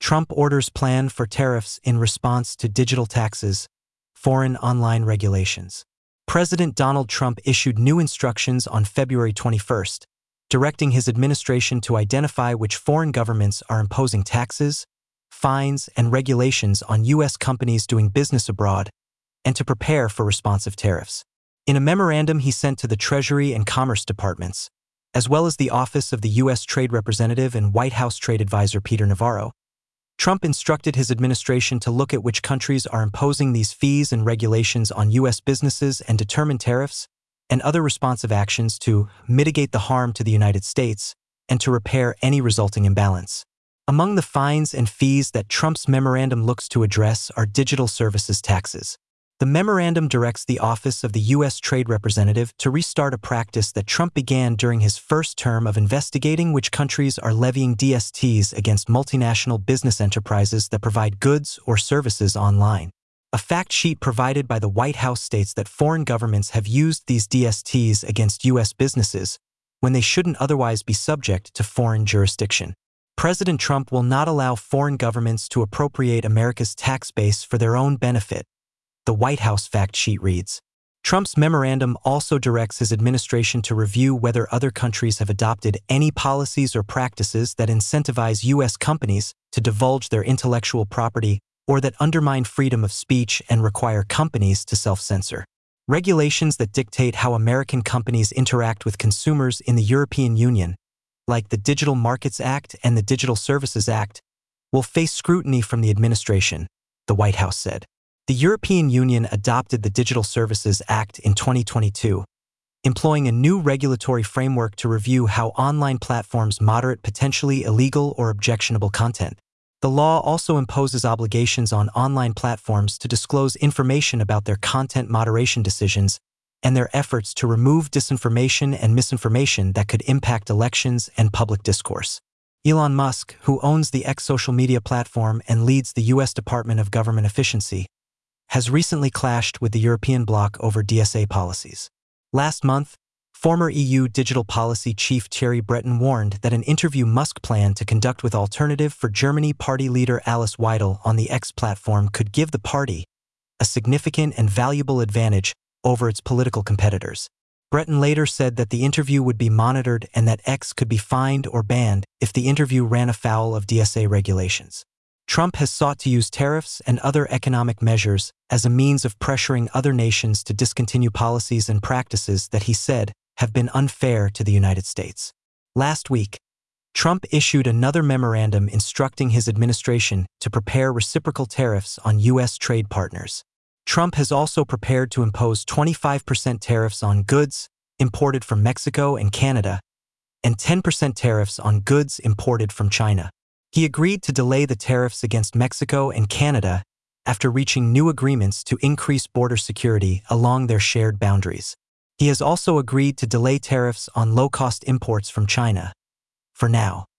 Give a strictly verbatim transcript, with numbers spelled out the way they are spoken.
Trump orders plan for tariffs in response to digital taxes, foreign online regulations. President Donald Trump issued new instructions on February twenty-first, directing his administration to identify which foreign governments are imposing taxes, fines, and regulations on U S companies doing business abroad, and to prepare for responsive tariffs. In a memorandum he sent to the Treasury and Commerce Departments, as well as the Office of the U S Trade Representative and White House Trade Advisor Peter Navarro, Trump instructed his administration to look at which countries are imposing these fees and regulations on U S businesses and determine tariffs and other responsive actions to mitigate the harm to the United States and to repair any resulting imbalance. Among the fines and fees that Trump's memorandum looks to address are digital services taxes. The memorandum directs the Office of the U S Trade Representative to restart a practice that Trump began during his first term of investigating which countries are levying D S Ts against multinational business enterprises that provide goods or services online. A fact sheet provided by the White House states that foreign governments have used these D S Ts against U S businesses when they shouldn't otherwise be subject to foreign jurisdiction. President Trump will not allow foreign governments to appropriate America's tax base for their own benefit, the White House fact sheet reads. Trump's memorandum also directs his administration to review whether other countries have adopted any policies or practices that incentivize U S companies to divulge their intellectual property or that undermine freedom of speech and require companies to self-censor. Regulations that dictate how American companies interact with consumers in the European Union, like the Digital Markets Act and the Digital Services Act, will face scrutiny from the administration, the White House said. The European Union adopted the Digital Services Act in twenty twenty-two, employing a new regulatory framework to review how online platforms moderate potentially illegal or objectionable content. The law also imposes obligations on online platforms to disclose information about their content moderation decisions and their efforts to remove disinformation and misinformation that could impact elections and public discourse. Elon Musk, who owns the X social media platform and leads the U S Department of Government Efficiency, has recently clashed with the European bloc over D S A policies. Last month, former E U digital policy chief Thierry Breton warned that an interview Musk planned to conduct with Alternative for Germany party leader Alice Weidel on the X platform could give the party a significant and valuable advantage over its political competitors. Breton later said that the interview would be monitored and that X could be fined or banned if the interview ran afoul of D S A regulations. Trump has sought to use tariffs and other economic measures as a means of pressuring other nations to discontinue policies and practices that he said have been unfair to the United States. Last week, Trump issued another memorandum instructing his administration to prepare reciprocal tariffs on U S trade partners. Trump has also prepared to impose twenty-five percent tariffs on goods imported from Mexico and Canada and ten percent tariffs on goods imported from China. He agreed to delay the tariffs against Mexico and Canada after reaching new agreements to increase border security along their shared boundaries. He has also agreed to delay tariffs on low-cost imports from China, for now.